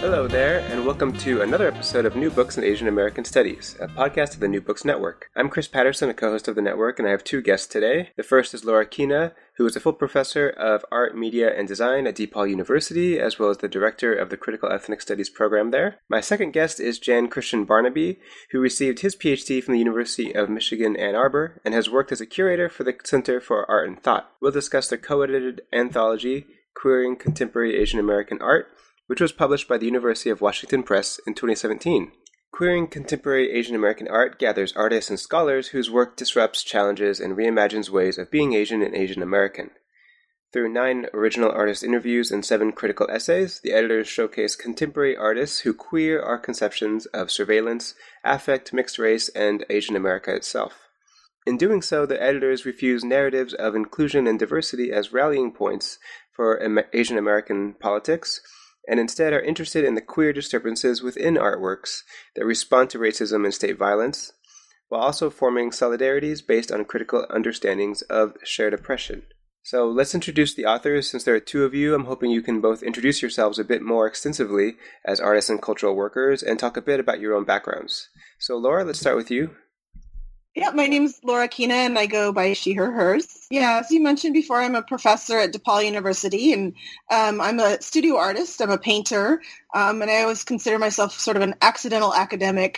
Hello there, and welcome to another episode of New Books in Asian American Studies, a podcast of the New Books Network. I'm Chris Patterson, a co-host of the network, and I have two guests today. The first is Laura Kina, who is a full professor of art, media, and design at DePaul University, as well as the director of the Critical Ethnic Studies program there. My second guest is Jan Christian Barnaby, who received his PhD from the University of Michigan, Ann Arbor, and has worked as a curator for the Center for Art and Thought. We'll discuss the co-edited anthology, Queering Contemporary Asian American Art, which was published by the University of Washington Press in 2017. Queering Contemporary Asian American Art gathers artists and scholars whose work disrupts, challenges, and reimagines ways of being Asian and Asian American. Through 9 original artist interviews and 7 critical essays, the editors showcase contemporary artists who queer our conceptions of surveillance, affect, mixed race, and Asian America itself. In doing so, the editors refuse narratives of inclusion and diversity as rallying points for Asian American politics, and instead are interested in the queer disturbances within artworks that respond to racism and state violence, while also forming solidarities based on critical understandings of shared oppression. So let's introduce the authors. Since there are two of you, I'm hoping you can both introduce yourselves a bit more extensively as artists and cultural workers and talk a bit about your own backgrounds. So Laura, let's start with you. Yeah, my name's Laura Kina, and I go by she, her, hers. Yeah, as you mentioned before, I'm a professor at DePaul University, and I'm a studio artist. I'm a painter, and I always consider myself sort of an accidental academic.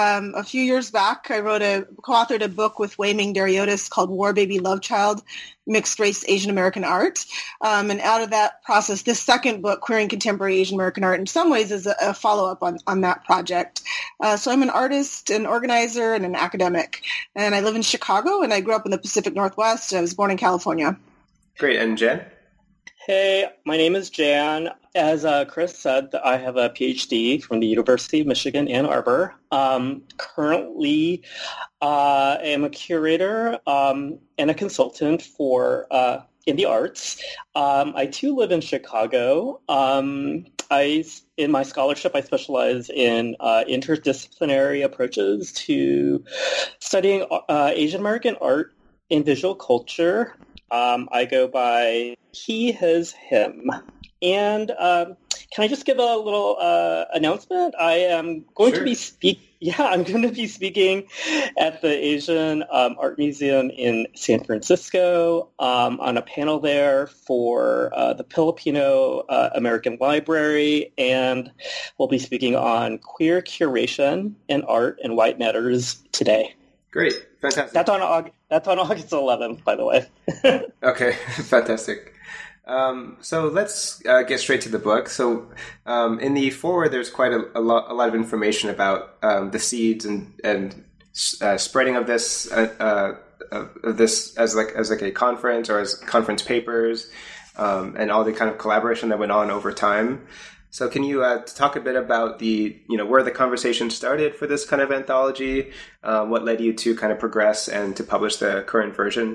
A few years back, I co-authored a book with Wei Ming Dariotis called War Baby Love Child, Mixed Race Asian American Art. And out of that process, this second book, Queering Contemporary Asian American Art, in some ways is a follow-up on that project. So I'm an artist, an organizer, and an academic. And I live in Chicago, and I grew up in the Pacific Northwest. I was born in California. Great. And Jan? Hey, my name is Jan. As Chris said, I have a PhD from the University of Michigan, Ann Arbor. Currently, I am a curator and a consultant for in the arts. I too live in Chicago. In my scholarship, I specialize in interdisciplinary approaches to studying Asian American art and visual culture. I go by he, his, him. And can I just give a little announcement? I am going to be I'm going to be speaking at the Asian Art Museum in San Francisco on a panel there for the Filipino American Library, and we'll be speaking on queer curation and art and white matters today. Great. Fantastic. That's on August 11th, by the way. Okay. Fantastic. So let's get straight to the book. So in the foreword, there's quite a lot of information about the seeds and spreading of this as a conference or as conference papers and all the kind of collaboration that went on over time. So can you talk a bit about where the conversation started for this kind of anthology, what led you to kind of progress and to publish the current version?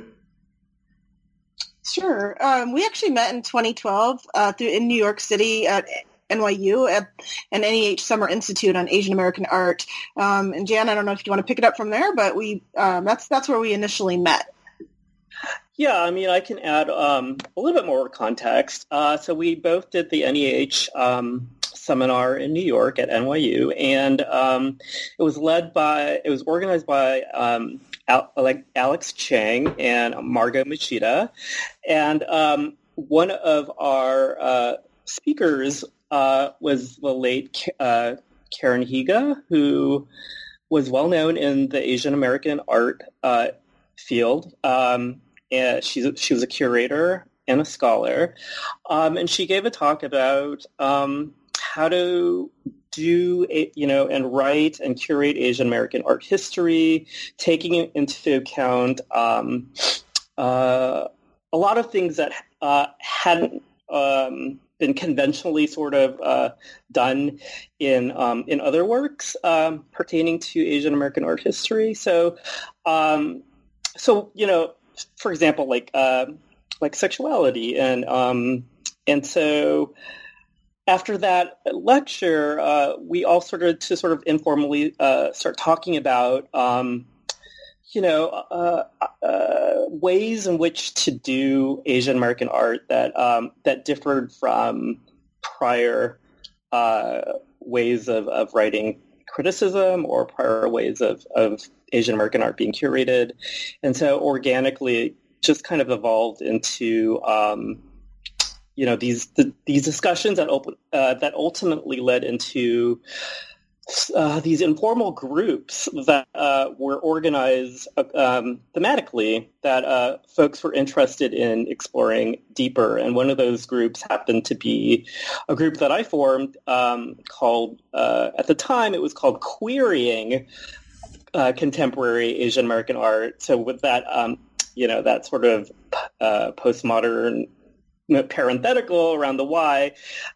Sure. We actually met in 2012 in New York City at NYU at an NEH Summer Institute on Asian American Art. And Jan, I don't know if you want to pick it up from there, but that's where we initially met. Yeah, I mean, I can add a little bit more context. So we both did the NEH seminar in New York at NYU, and it was organized by Alex Chang and Margot Machida, and one of our speakers was the late Karen Higa, who was well known in the Asian American art field. And she was a curator and a scholar, and she gave a talk about how to do and write and curate Asian American art history, taking into account a lot of things that hadn't been conventionally sort of done in other works pertaining to Asian American art history. So for example, like sexuality, and so after that lecture, we all started to sort of informally start talking about ways in which to do Asian American art that differed from prior ways of writing criticism or prior ways of Asian American art being curated. And so organically it just kind of evolved into these discussions that ultimately led into these informal groups that were organized thematically that folks were interested in exploring deeper. And one of those groups happened to be a group that I formed called, at the time, it was called Querying Contemporary Asian American Art. So with that, that sort of postmodern parenthetical around the Y,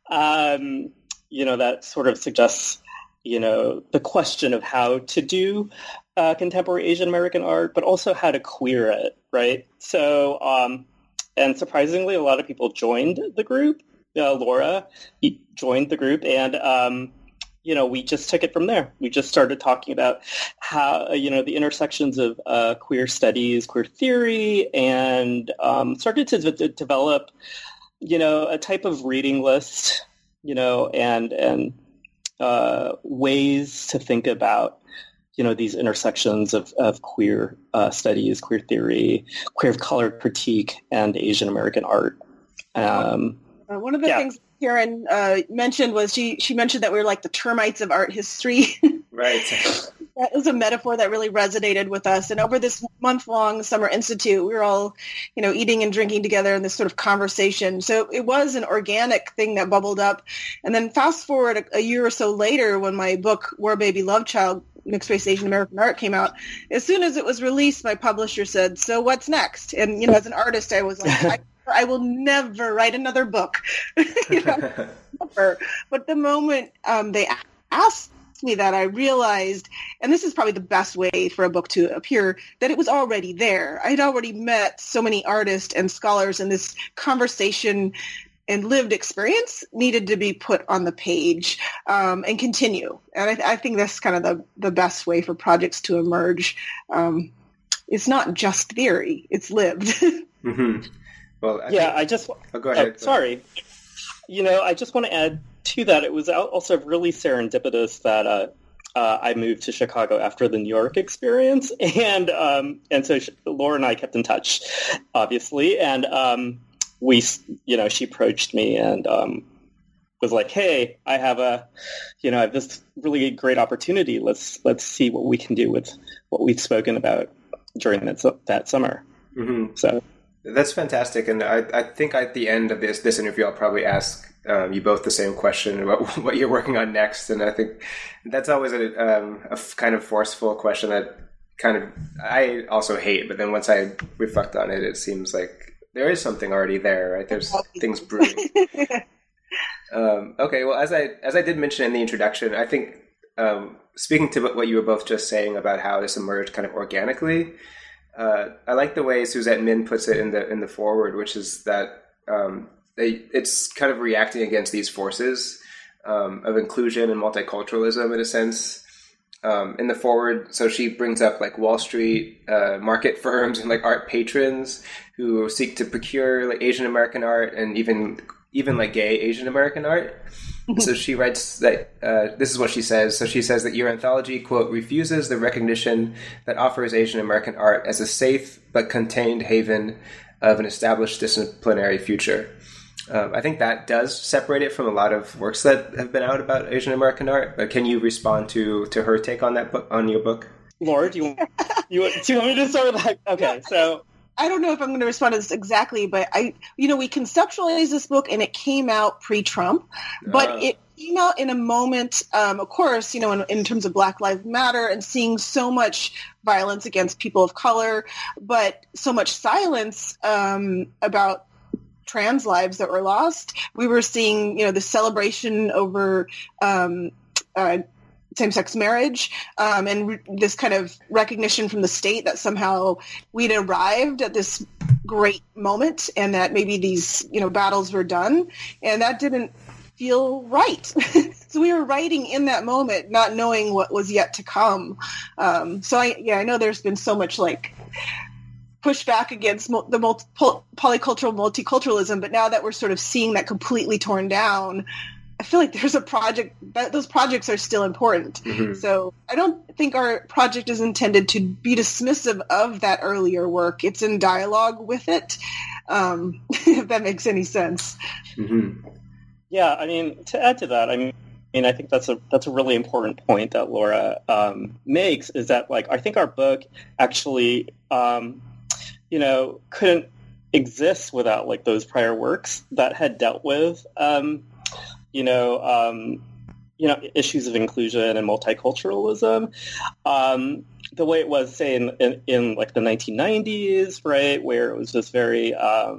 that sort of suggests the question of how to do contemporary Asian American art, but also how to queer it, right? So, and surprisingly, a lot of people joined the group. Laura joined the group, and, we just took it from there. We just started talking about how, the intersections of queer studies, queer theory, and started to develop, a type of reading list, and ways to think about, these intersections of queer studies, queer theory, queer color critique, and Asian American art. One of the things Karen mentioned was she mentioned that we were like the termites of art history. Right. That was a metaphor that really resonated with us. And over this month-long summer institute, we were all, eating and drinking together in this sort of conversation. So it was an organic thing that bubbled up. And then fast forward a year or so later, when my book, War Baby Love Child, Mixed Race Asian American Art came out, as soon as it was released, my publisher said, "So what's next?" And, as an artist, I was like, I will never write another book. Never. But the moment they asked me that, I realized, and this is probably the best way for a book to appear, that it was already there. I'd already met so many artists and scholars, and this conversation and lived experience needed to be put on the page and continue. And I think that's kind of the best way for projects to emerge. It's not just theory, it's lived. Mm-hmm. Well, go ahead. Sorry. I just want to add to that. It was also really serendipitous that I moved to Chicago after the New York experience, and so Laura and I kept in touch, obviously, and she approached me and was like, "Hey, I have this really great opportunity. Let's see what we can do with what we've spoken about during that summer." Mm-hmm. So. That's fantastic, and I think at the end of this interview, I'll probably ask you both the same question about what you're working on next, and I think that's always a kind of forceful question that I also hate, but then once I reflect on it, it seems like there is something already there, right? There's things brewing. Okay, well, as I did mention in the introduction, I think speaking to what you were both just saying about how this emerged kind of organically. I like the way Suzette Min puts it in the foreword, which is that it's kind of reacting against these forces of inclusion and multiculturalism in a sense. In the foreword, so she brings up like Wall Street market firms and like art patrons who seek to procure like Asian American art and even like gay Asian American art. So she writes that, this is what she says. So she says that your anthology, quote, refuses the recognition that offers Asian American art as a safe but contained haven of an established disciplinary future. I think that does separate it from a lot of works that have been out about Asian American art. But can you respond to her take on that book, on your book? Laura, do you want me to start with that? Okay, so... I don't know if I'm going to respond to this exactly, but we conceptualized this book and it came out pre-Trump, but it came out in a moment, of course, in terms of Black Lives Matter and seeing so much violence against people of color, but so much silence about trans lives that were lost. We were seeing, the celebration over same-sex marriage, and this kind of recognition from the state that somehow we'd arrived at this great moment and that maybe these, battles were done. And that didn't feel right. So we were writing in that moment, not knowing what was yet to come. So I know there's been so much like pushback against the polycultural multiculturalism, but now that we're sort of seeing that completely torn down, I feel like there's a project that those projects are still important. Mm-hmm. So I don't think our project is intended to be dismissive of that earlier work. It's in dialogue with it, if that makes any sense. Mm-hmm. Yeah, I mean, to add to that, I mean, I think that's a really important point that Laura makes, is that, like, I think our book actually, couldn't exist without, like, those prior works that had dealt with, issues of inclusion and multiculturalism. The way it was, say, in like the 1990s, right, where it was just very,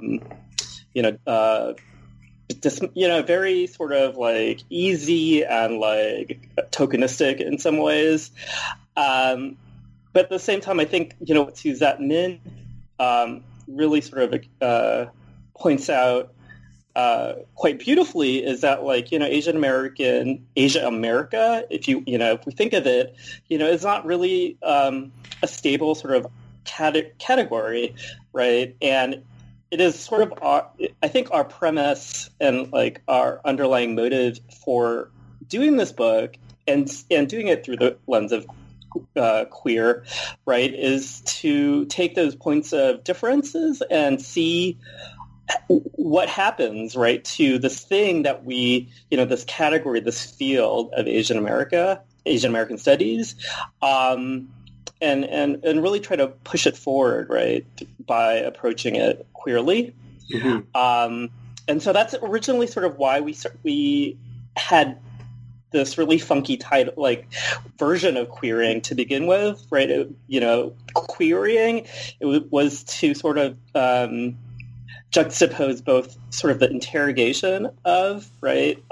very sort of like easy and like tokenistic in some ways. But at the same time, I think, what Suzette Min really sort of points out quite beautifully is that, like, Asia America, if we think of it, is not really a stable sort of category, right? And it is sort of I think our premise and, like, our underlying motive for doing this book and doing it through the lens of queer, right, is to take those points of differences and see what happens, right, to this thing that we, this category, this field of Asian American studies, and really try to push it forward, right, by approaching it queerly. Mm-hmm. And so that's originally sort of why we had this really funky title, like, version of queering to begin with, right? Queering, it was to sort of juxtapose both sort of the interrogation of, right,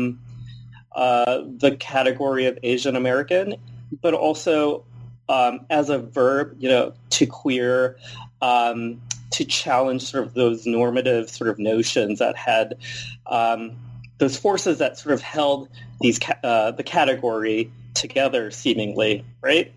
the category of Asian American, but also as a verb, to queer, to challenge sort of those normative sort of notions that had those forces that sort of held these the category together, seemingly, right?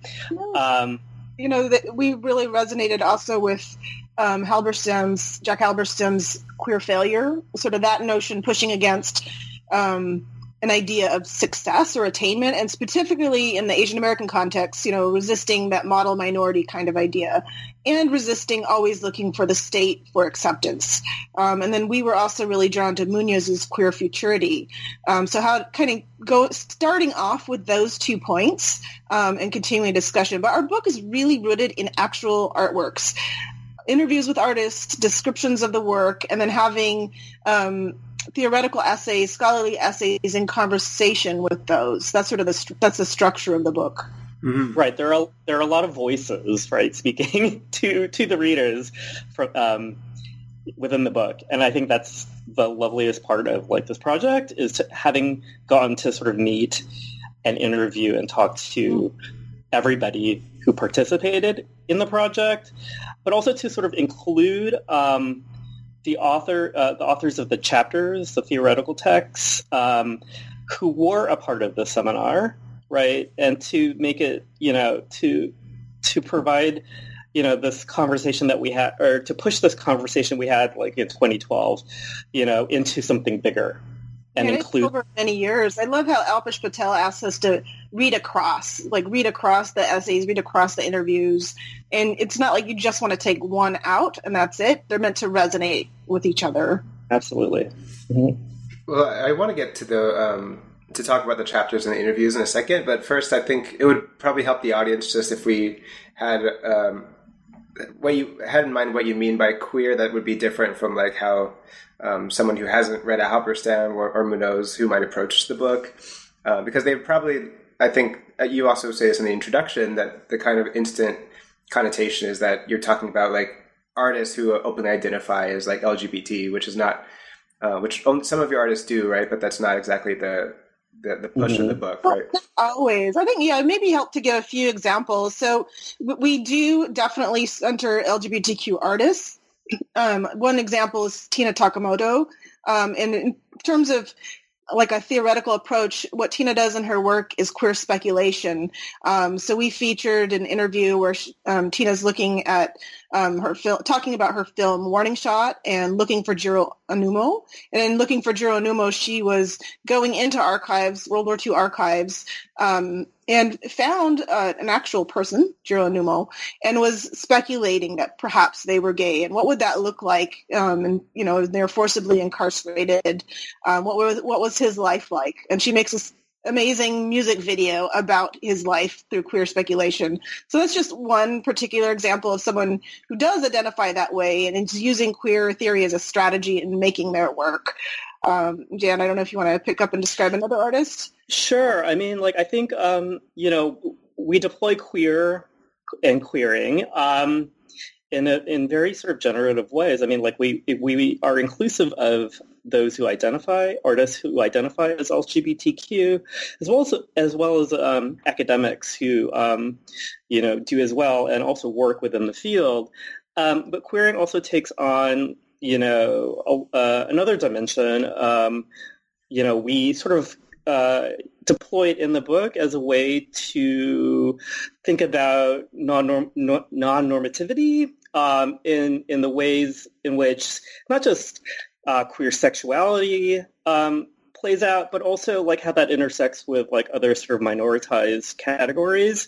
That we really resonated also with Jack Halberstam's queer failure, sort of that notion pushing against an idea of success or attainment, and specifically in the Asian American context, resisting that model minority kind of idea, and resisting always looking for the state for acceptance. And then we were also really drawn to Munoz's queer futurity. So how kind of starting off with those 2 points and continuing discussion. But our book is really rooted in actual artworks, interviews with artists, descriptions of the work, and then having theoretical essays, scholarly essays in conversation with those. That's sort of that's the structure of the book. Mm-hmm. Right. There are a lot of voices, right, speaking to the readers from within the book, and I think that's the loveliest part of, like, this project, is having gotten to sort of meet and interview and talk to everybody who participated in the project, but also to sort of include the authors of the chapters, the theoretical texts, who were a part of the seminar, right? And to make it, to provide, this conversation that we had, or to push this conversation we had, like, in 2012, into something bigger. And include over many years. I love how Alpesh Patel asks us to read across the essays, read across the interviews. And it's not like you just want to take one out and that's it. They're meant to resonate with each other. Absolutely. Mm-hmm. Well, I want to get to the to talk about the chapters and the interviews in a second, but first I think it would probably help the audience just if we had what you had in mind what you mean by queer that would be different from, like, how someone who hasn't read a Halberstam or Munoz who might approach the book, because they probably, I think you also say this in the introduction, that the kind of instant connotation is that you're talking about, like, artists who openly identify as, like, LGBT, which is not, which some of your artists do, right? But that's not exactly the push of the book, right? Not always. I think, maybe help to give a few examples. So we do definitely center LGBTQ artists. One example is Tina Takamoto. And in terms of, like, a theoretical approach, what Tina does in her work is queer speculation. So we featured an interview where Tina's looking at talking about her film Warning Shot and Looking for Jiro Onumo. And in Looking for Jiro Onumo, she was going into archives, World War II archives, and found an actual person, Jiro Onumo, and was speculating that perhaps they were gay. And what would that look like? And they're forcibly incarcerated. What was his life like? And she makes this amazing music video about his life through queer speculation. So that's just one particular example of someone who does identify that way and is using queer theory as a strategy in making their work. Jan, I don't know if you want to pick up and describe another artist. Sure. I mean, I think, we deploy queer and queering in very sort of generative ways. I mean, we are inclusive of those who identify, artists who identify as LGBTQ, as well as academics who, do as well and also work within the field. But queering also takes on, another dimension. We sort of deploy it in the book as a way to think about non-normativity in the ways in which not just queer sexuality plays out, but also how that intersects with other sort of minoritized categories.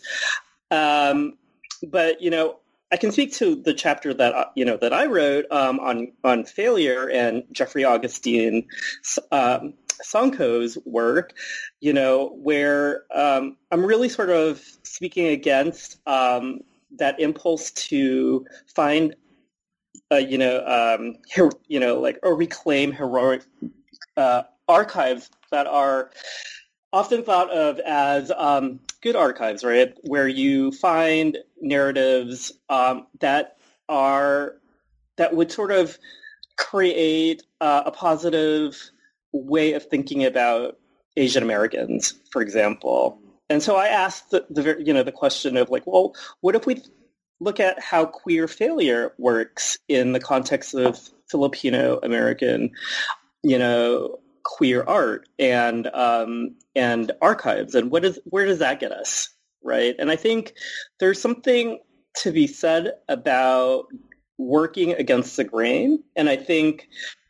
But I can speak to the chapter that that I wrote on failure and Jeffrey Augustine Sonko's work, where I'm really sort of speaking against that impulse to find, or reclaim heroic archives that are often thought of as good archives, right? Where you find narratives that would sort of create a positive way of thinking about Asian Americans, for example. And so I asked the question of what if we look at how queer failure works in the context of Filipino American, queer art and archives, and where does that get us, right? And I think there's something to be said about working against the grain, and I think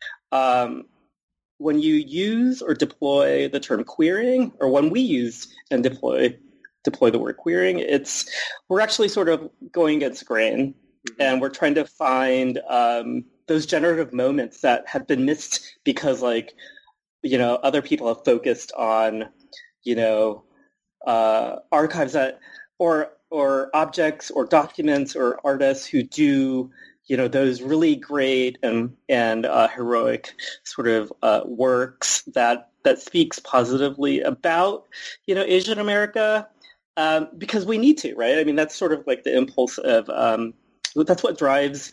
when you use or deploy the term queering, or when we use and deploy the word queering, we're actually sort of going against the grain, and we're trying to find those generative moments that have been missed because other people have focused on archives that or objects or documents or artists who do those really great and heroic sort of works that speaks positively about Asian America, because we need to, right? I mean, that's sort of the impulse of that's what drives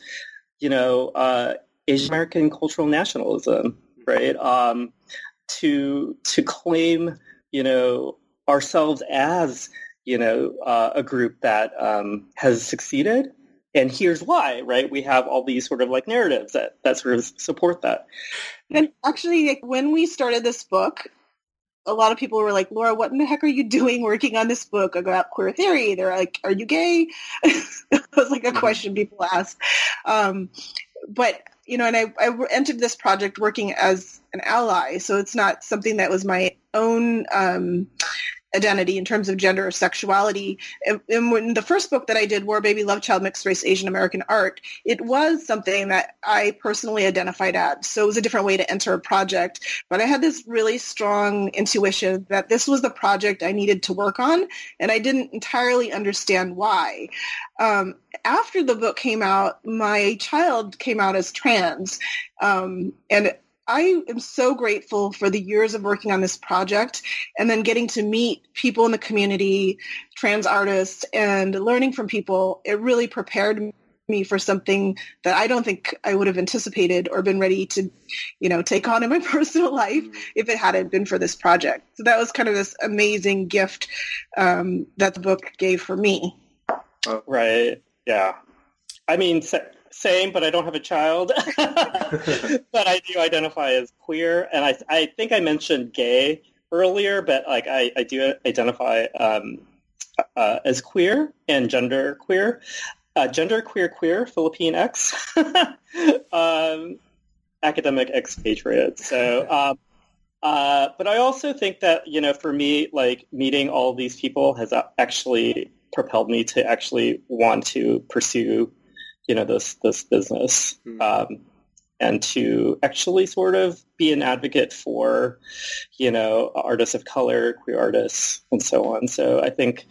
Asian American cultural nationalism, right? To claim ourselves as a group that has succeeded. And here's why, right? We have all these sort of narratives that sort of support that. And actually, when we started this book, a lot of people were like, Laura, what in the heck are you doing working on this book about queer theory? They're like, are you gay? It was a question people asked. But, and I entered this project working as an ally. So it's not something that was my own identity in terms of gender or sexuality. And when the first book that I did, War Baby Love Child Mixed Race Asian American Art, it was something that I personally identified as. So it was a different way to enter a project. But I had this really strong intuition that this was the project I needed to work on, and I didn't entirely understand why. After the book came out, my child came out as trans, and I am so grateful for the years of working on this project and then getting to meet people in the community, trans artists, and learning from people. It really prepared me for something that I don't think I would have anticipated or been ready to, take on in my personal life if it hadn't been for this project. So that was kind of this amazing gift that the book gave for me. Right. Yeah. I mean, same, but I don't have a child. But I do identify as queer, and I think I mentioned gay earlier, but I do identify as queer and gender queer. Genderqueer, Philippine X, academic expatriate. So, but I also think that, for me, like meeting all these people has actually propelled me to actually want to pursue, this business, and to actually sort of be an advocate for, artists of color, queer artists, and so on. So I think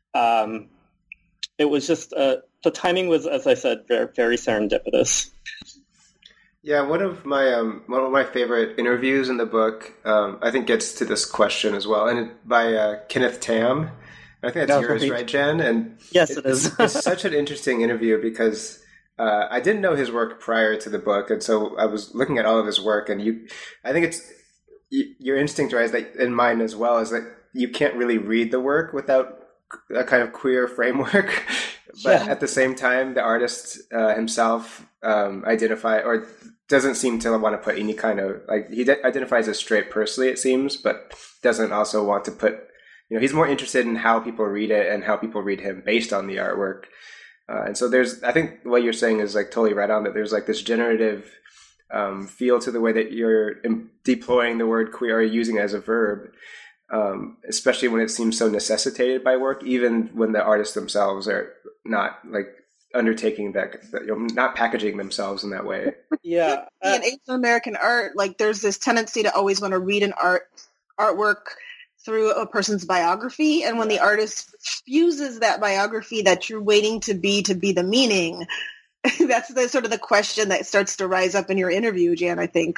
it was just the timing was, as I said, very, very serendipitous. Yeah, one of my favorite interviews in the book, I think, gets to this question as well, and by Kenneth Tam. I think that's yours, right, Jen? And yes, it is. It's such an interesting interview because I didn't know his work prior to the book, and so I was looking at all of his work, and I think it's your instinct, right, is that, in mine as well, is that you can't really read the work without a kind of queer framework. But at the same time, the artist himself identify or doesn't seem to want to put any kind of, like, he identifies as straight personally, it seems, but doesn't also want to put, he's more interested in how people read it and how people read him based on the artwork. And so I think what you're saying is like totally right on, that there's like this generative feel to the way that you're deploying the word queer or using it as a verb. Especially when it seems so necessitated by work, even when the artists themselves are not like undertaking that, not packaging themselves in that way. Yeah. In Asian American art, like there's this tendency to always want to read an artwork through a person's biography. And when the artist fuses that biography that you're waiting to be the meaning, that's the sort of the question that starts to rise up in your interview, Jan, I think.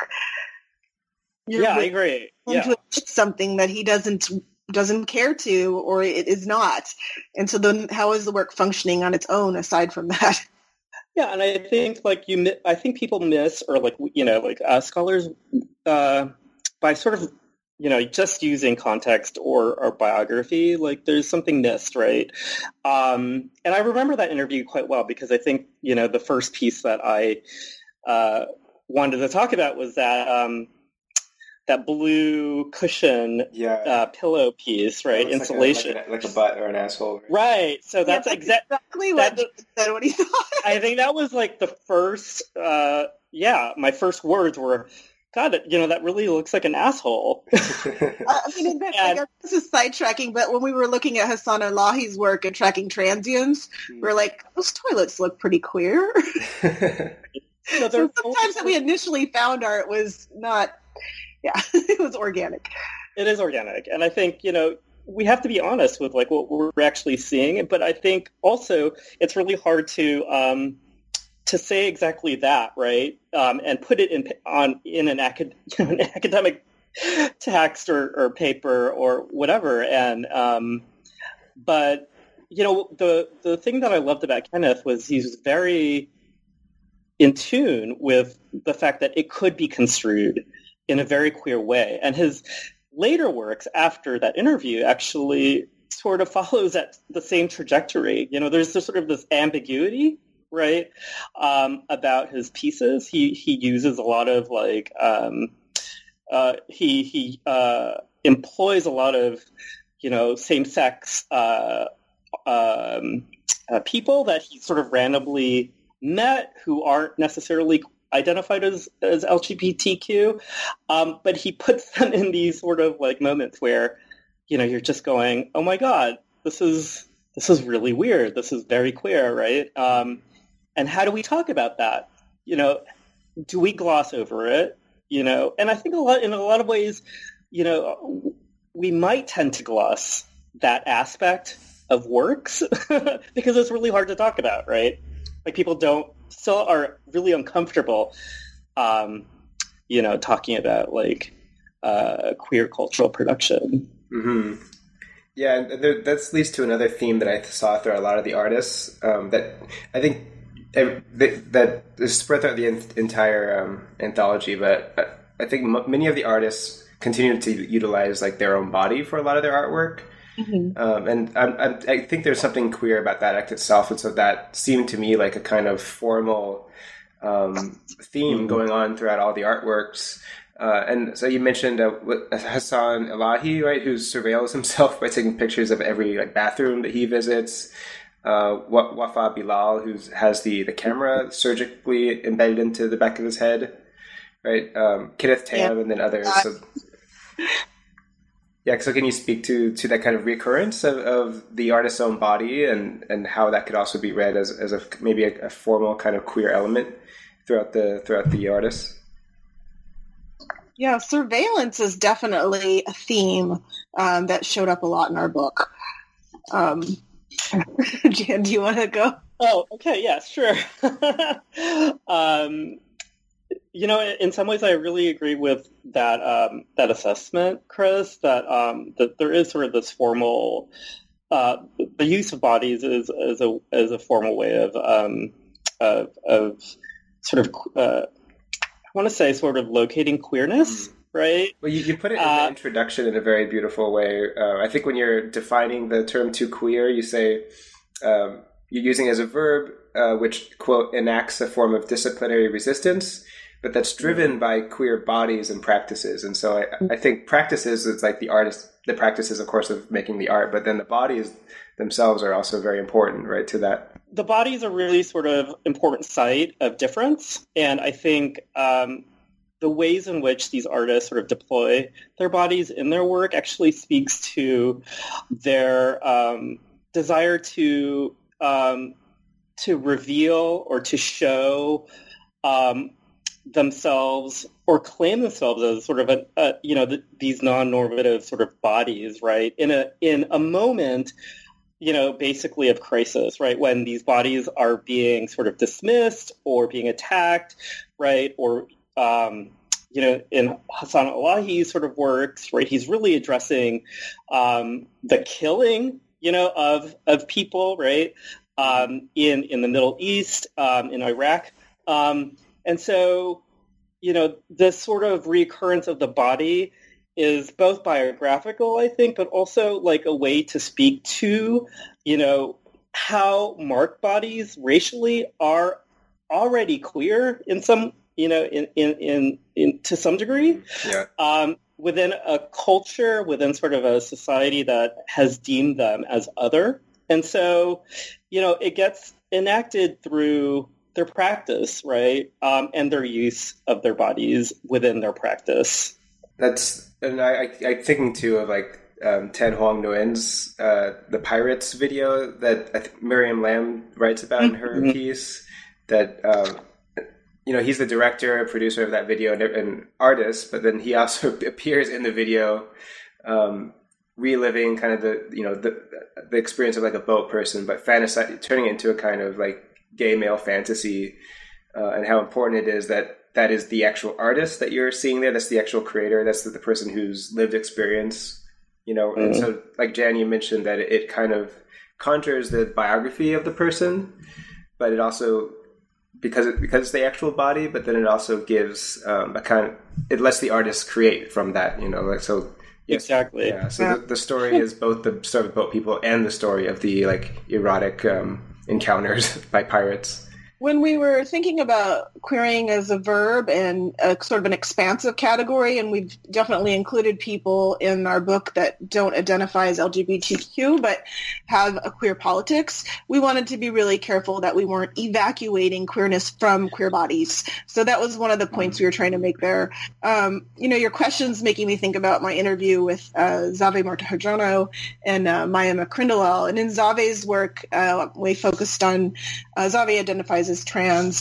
I agree. To something that he doesn't care to, or it is not. And so then how is the work functioning on its own aside from that? Yeah, and I think I think people miss, or scholars by sort of just using context or biography, like there's something missed, right? And I remember that interview quite well because I think the first piece that I wanted to talk about was that blue cushion pillow piece, right? Insulation. Like a butt or an asshole. Right. So that's exactly what he thought. I think that was like the first, my first words were, God, that really looks like an asshole. This is sidetracking, but when we were looking at Hassan Elahi's work and tracking transients, we're like, those toilets look pretty queer. So sometimes that we initially found art was not... Yeah, it was organic. It is organic. And I think, we have to be honest with like what we're actually seeing. But I think also it's really hard to say exactly that, right? And put it in an academic text or paper or whatever. And but the thing that I loved about Kenneth was he was very in tune with the fact that it could be construed in a very queer way. And his later works after that interview actually sort of follows the same trajectory. There's sort of this ambiguity, right, about his pieces. He uses a lot of like, he employs a lot of, same-sex people that he sort of randomly met who aren't necessarily identified as LGBTQ, but he puts them in these sort of like moments where, you're just going, oh my God, this is really weird. This is very queer, right? And how do we talk about that? Do we gloss over it? And I think in a lot of ways, we might tend to gloss that aspect of works because it's really hard to talk about, right? Like people still are really uncomfortable, talking about like queer cultural production. Mm-hmm. Yeah, and that leads to another theme that I saw through a lot of the artists that I think that is spread throughout the entire anthology. But I think many of the artists continue to utilize like their own body for a lot of their artwork. Mm-hmm. And I think there's something queer about that act itself, and so that seemed to me like a kind of formal theme going on throughout all the artworks. And so you mentioned Hassan Elahi, right, who surveils himself by taking pictures of every like bathroom that he visits. Wafa Bilal, who has the camera surgically embedded into the back of his head, right? Kenneth Tam, and then others. So, yeah, so can you speak to that kind of recurrence of the artist's own body and how that could also be read as maybe a formal kind of queer element throughout the artist? Yeah, surveillance is definitely a theme that showed up a lot in our book. Jan, do you want to go? Oh, okay, yeah, sure. In some ways, I really agree with that assessment, Chris. That there is sort of this formal, the use of bodies is a formal way of sort of, I want to say, sort of locating queerness. Right. Well, you put it in the introduction in a very beautiful way. I think when you're defining the term "to queer," you say you're using it as a verb, which, quote, enacts a form of disciplinary resistance, but that's driven by queer bodies and practices. And so I think practices is like the practices, of course, of making the art, but then the bodies themselves are also very important, right, to that. The body is a really sort of important site of difference. And I think the ways in which these artists sort of deploy their bodies in their work actually speaks to their desire to reveal or to show themselves or claim themselves as sort of these non-normative sort of bodies, right? In a moment, basically of crisis, right? When these bodies are being sort of dismissed or being attacked, right? Or in Hassan Elahi's sort of works, right, he's really addressing the killing, of people, right, in the Middle East, in Iraq, and so, this sort of recurrence of the body is both biographical, I think, but also like a way to speak to, how marked bodies racially are already queer in some. In to some degree, within a culture, within sort of a society that has deemed them as other. And so, it gets enacted through their practice, right? And their use of their bodies within their practice. And I'm thinking too of like Tan Hoang Nguyen's The Pirates video that I think Miriam Lam writes about in her piece, that he's the director, producer of that video, and artist, but then he also appears in the video, reliving kind of the experience of like a boat person, but turning it into a kind of like gay male fantasy, and how important it is that is the actual artist that you're seeing there. That's the actual creator. That's the person whose lived experience, And so, like Jan, you mentioned that it kind of conjures the biography of the person, but it also, because it's the actual body, but then it also gives it lets the artist create from that, so. Yes, exactly. Yeah. So the story is both the story of boat people and the story of the like erotic encounters by pirates. When we were thinking about queering as a verb and a sort of an expansive category, and we've definitely included people in our book that don't identify as LGBTQ but have a queer politics, we wanted to be really careful that we weren't evacuating queerness from queer bodies. So that was one of the points we were trying to make there. Your question's making me think about my interview with Zave Martaharjano and Maya McCrindlewell. And in Zave's work, we focused on Zave identifies as trans.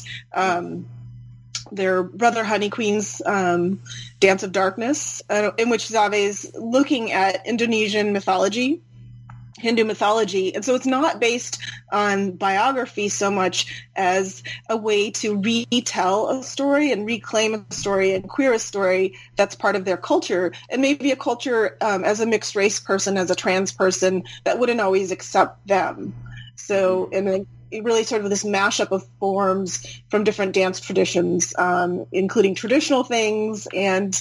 Their Brother Honey Queen's Dance of Darkness, in which Zave is looking at Indonesian mythology, Hindu mythology. And so it's not based on biography so much as a way to retell a story and reclaim a story and queer a story that's part of their culture, and maybe a culture as a mixed race person, as a trans person, that wouldn't always accept them. So, and then really sort of this mashup of forms from different dance traditions, including traditional things and,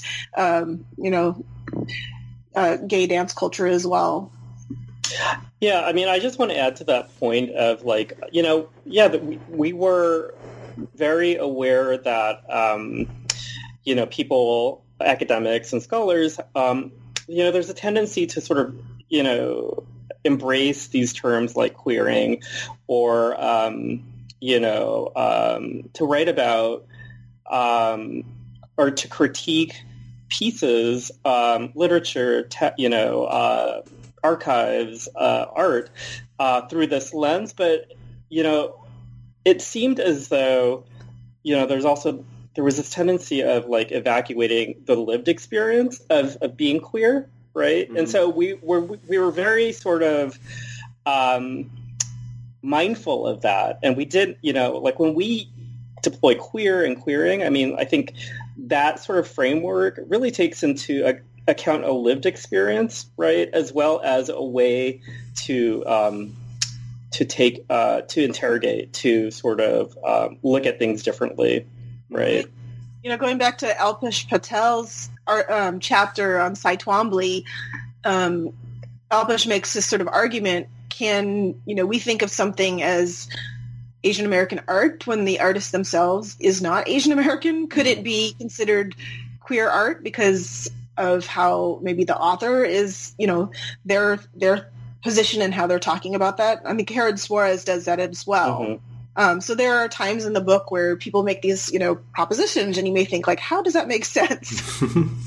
gay dance culture as well. Yeah, I mean, I just want to add to that point of like, that we were very aware that, people, academics and scholars, there's a tendency to sort of, embrace these terms like queering, or to write about or to critique pieces, literature, archives, art through this lens. But it seemed as though there was this tendency of like evacuating the lived experience of being queer, right? Mm-hmm. And so we were very sort of mindful of that, and we did, like when we deploy queer and queering, I mean, I think that sort of framework really takes into account a lived experience, right, as well as a way to interrogate, to sort of look at things differently, right? Going back to Alpesh Patel's chapter on Cy Twombly, Alpesh makes this sort of argument: can we think of something as Asian American art when the artist themselves is not Asian American? Could it be considered queer art because of how maybe the author is, their position and how they're talking about that? I think Herod Suarez does that as well. Mm-hmm. So there are times in the book where people make these, propositions, and you may think, like, how does that make sense?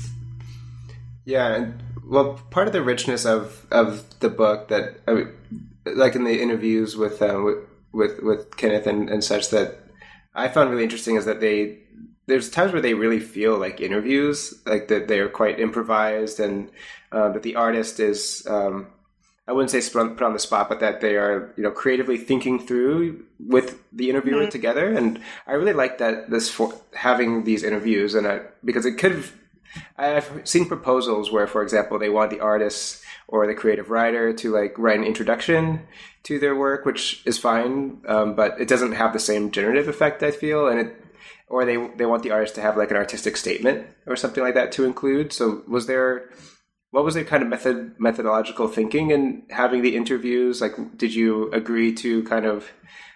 Yeah, well, part of the richness of the book that, like in the interviews with Kenneth and such, that I found really interesting is that there's times where they really feel like interviews, like that they are quite improvised, and that the artist is, I wouldn't say put on the spot, but that they are, creatively thinking through with the interviewer mm-hmm. together. And I really like that having these interviews, and because it could have, I've seen proposals where, for example, they want the artist or the creative writer to like write an introduction to their work, which is fine, but it doesn't have the same generative effect, I feel, or they want the artist to have like an artistic statement or something like that to include. So what was their kind of methodological thinking in having the interviews? Like, did you agree to kind of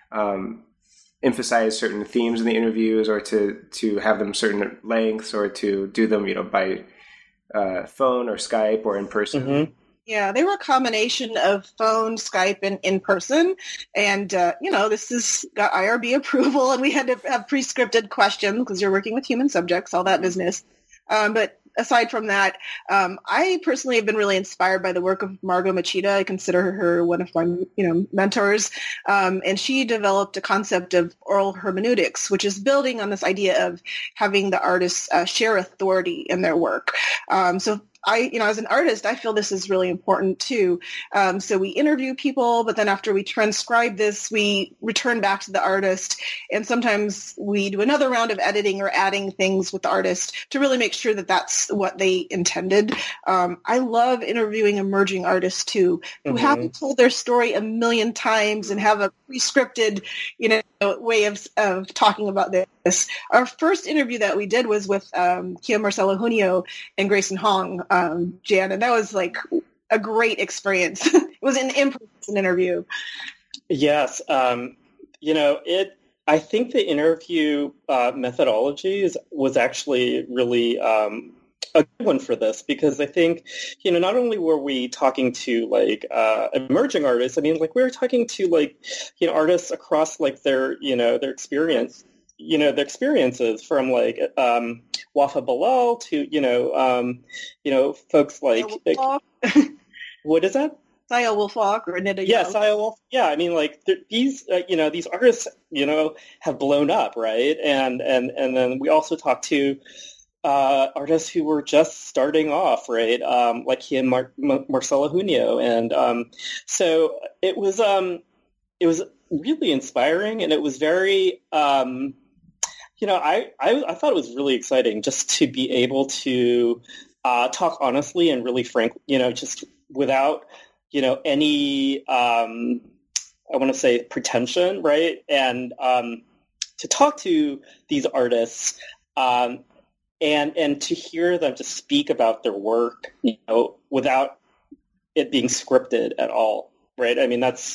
emphasize certain themes in the interviews, or to have them certain lengths, or to do them, by phone or Skype or in person? Mm-hmm. Yeah, they were a combination of phone, Skype, and in person. And, this has got IRB approval, and we had to have pre-scripted questions because you're working with human subjects, all that business. But aside from that, I personally have been really inspired by the work of Margot Machida. I consider her one of my, mentors. And she developed a concept of oral hermeneutics, which is building on this idea of having the artists share authority in their work. So as an artist, I feel this is really important too. So we interview people, but then after we transcribe this, we return back to the artist. And sometimes we do another round of editing or adding things with the artist to really make sure that that's what they intended. I love interviewing emerging artists too, who mm-hmm. haven't told their story a million times and have a pre-scripted, way of talking about this. Our first interview that we did was with Kia Marcelo Junio and Grayson Hong, Jan, and that was like a great experience. It was an in-person interview. Yes. I think the interview methodology was actually really a good one for this, because I think, not only were we talking to like emerging artists, I mean, like we were talking to like, artists across like their experience, their experiences, from like Wafa Bilal to, folks like what is that? Saya Wolfhawk or Nida. Yeah, Saya Wolf. Yeah, I mean, like these artists, have blown up, right? And then we also talked to artists who were just starting off, right? Like he and Marcelo Junio, and so it was really inspiring, and it was very, I thought it was really exciting just to be able to talk honestly and really frank, just without, any, I want to say pretension, right? And to talk to these artists, and to hear them to speak about their work, without it being scripted at all, right? I mean, that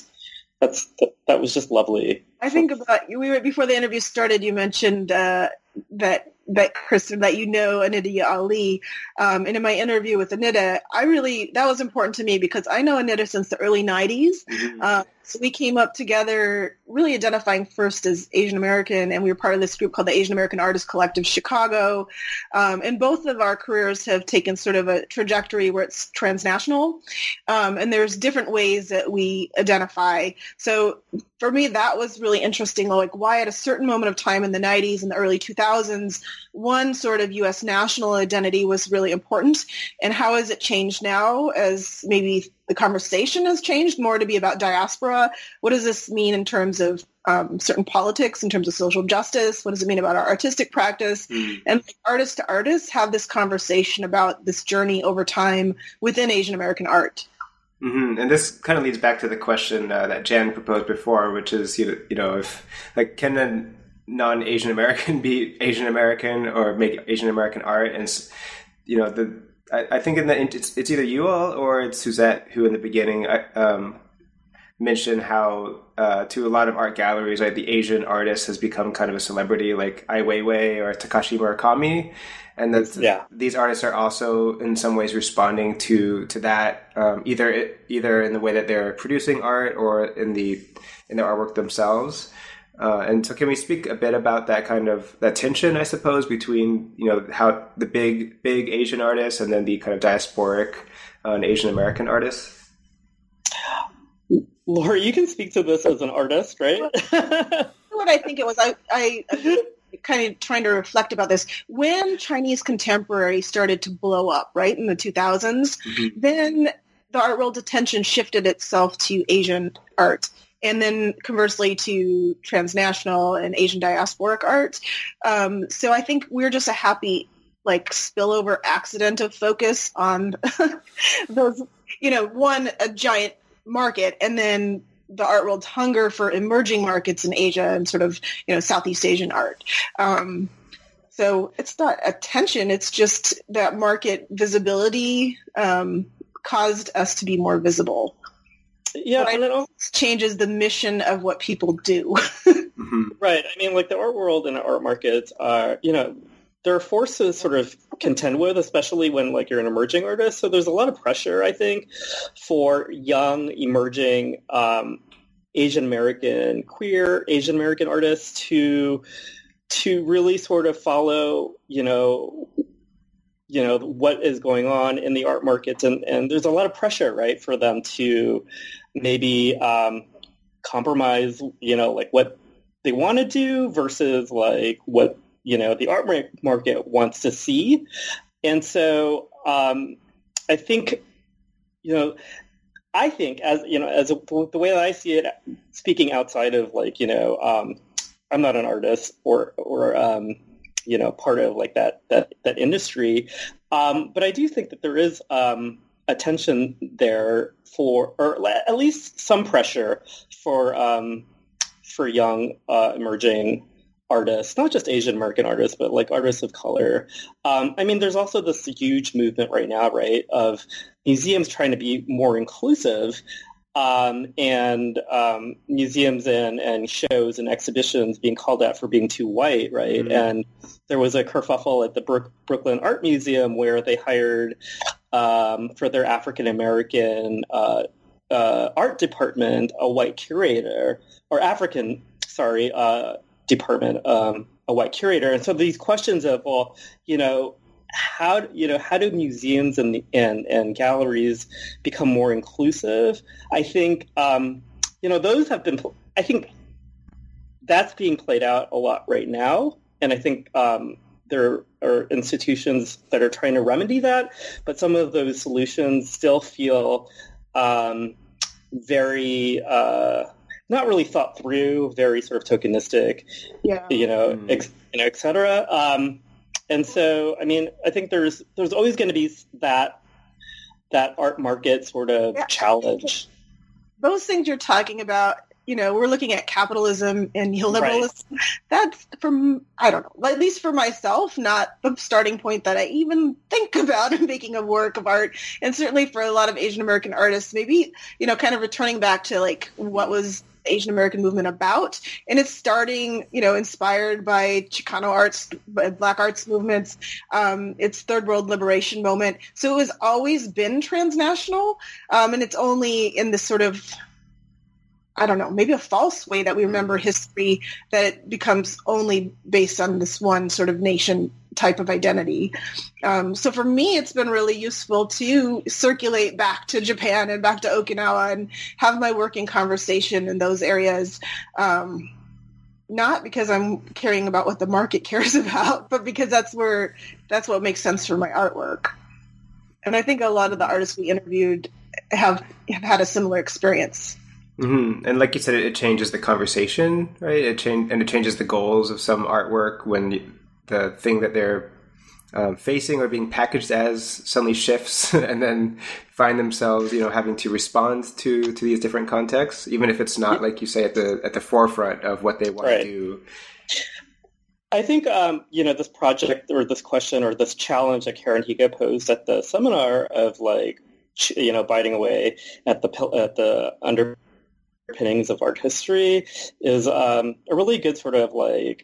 was just lovely. I think before the interview started, you mentioned that that Kristen, that you know Anita Ali, and in my interview with Anita, that was important to me because I know Anita since the early 90s. So we came up together really identifying first as Asian American, and we were part of this group called the Asian American Artists Collective Chicago. And both of our careers have taken sort of a trajectory where it's transnational. And there's different ways that we identify. So for me, that was really interesting, like why at a certain moment of time in the 90s and the early 2000s, one sort of U.S. national identity was really important. And how has it changed now as maybe the conversation has changed more to be about diaspora? What does this mean in terms of certain politics, in terms of social justice? What does it mean about our artistic practice? And like, artist to artist have this conversation about this journey over time within Asian American art. And this kind of leads back to the question that Jan proposed before, which is, you know, if like can a non-Asian American be Asian American or make Asian American art? And you know, I think it's either you all or it's Suzette who in the beginning mentioned how to a lot of art galleries, right, the Asian artist has become kind of a celebrity, like Ai Weiwei or Takashi Murakami. And these artists are also in some ways responding to that, either in the way that they're producing art or in their artwork themselves. And so can we speak a bit about that tension, I suppose, between, you know, how the big Asian artists and then the kind of diasporic Asian American artists? Laura, you can speak to this as an artist, right? What I think it was, I kind of trying to reflect about this. When Chinese contemporary started to blow up, right, in the 2000s, then the art world's attention shifted itself to Asian art. And then conversely to transnational and Asian diasporic art. So I think we're just a happy like spillover accident of focus on those, you know, a giant market, and then the art world's hunger for emerging markets in Asia and sort of, you know, Southeast Asian art. So it's not a tension, it's just that market visibility caused us to be more visible. Yeah, but I know it changes the mission of what people do. Right. I mean, like the art world and the art markets are, you know, they're forced to sort of contend with, especially when like you're an emerging artist. So there's a lot of pressure, I think, for young, emerging Asian American, queer Asian American artists to really sort of follow, you know, what is going on in the art markets. And there's a lot of pressure, right, for them to maybe compromise, you know, like what they want to do versus like what, you know, the art market wants to see. And so I think, you know, as, you know, as the way that I see it, speaking outside of like, you know, I'm not an artist or you know, part of like that industry. But I do think that there is a tension there or at least some pressure for young emerging artists, not just Asian American artists, but like artists of color. I mean, there's also this huge movement right now, right, of museums trying to be more inclusive. And museums and shows and exhibitions being called out for being too white, right? Mm-hmm. And there was a kerfuffle at the Brooklyn Art Museum where they hired for their African American art department a white curator, or department a white curator. And so these questions of, well, how do museums and galleries become more inclusive? I think those have been. I think that's being played out a lot right now, and I think there are institutions that are trying to remedy that. But some of those solutions still feel very not really thought through, very sort of tokenistic, et cetera. And so, I mean, I think there's always going to be that art market sort of challenge. Those things you're talking about we're looking at capitalism and neoliberalism. Right. That's I don't know, at least for myself, not the starting point that I even think about making a work of art. And certainly for a lot of Asian American artists, maybe, kind of returning back to like what was Asian American movement about. And it's starting, inspired by Chicano arts, by Black arts movements. It's third world liberation moment. So it has always been transnational. And it's only in this sort of, I don't know, maybe a false way that we remember history that it becomes only based on this one sort of nation type of identity. So for me, it's been really useful to circulate back to Japan and back to Okinawa and have my work in conversation in those areas. Not because I'm caring about what the market cares about, but because that's what makes sense for my artwork. And I think a lot of the artists we interviewed have had a similar experience. Mm-hmm. And like you said, it changes the conversation, right? It changes the goals of some artwork when the thing that they're facing or being packaged as suddenly shifts, and then find themselves, having to respond to these different contexts, even if it's not, like you say, at the forefront of what they want to do. I think this project or this question or this challenge that Karen Higa posed at the seminar of like biting away at the underpinnings of art history is a really good sort of like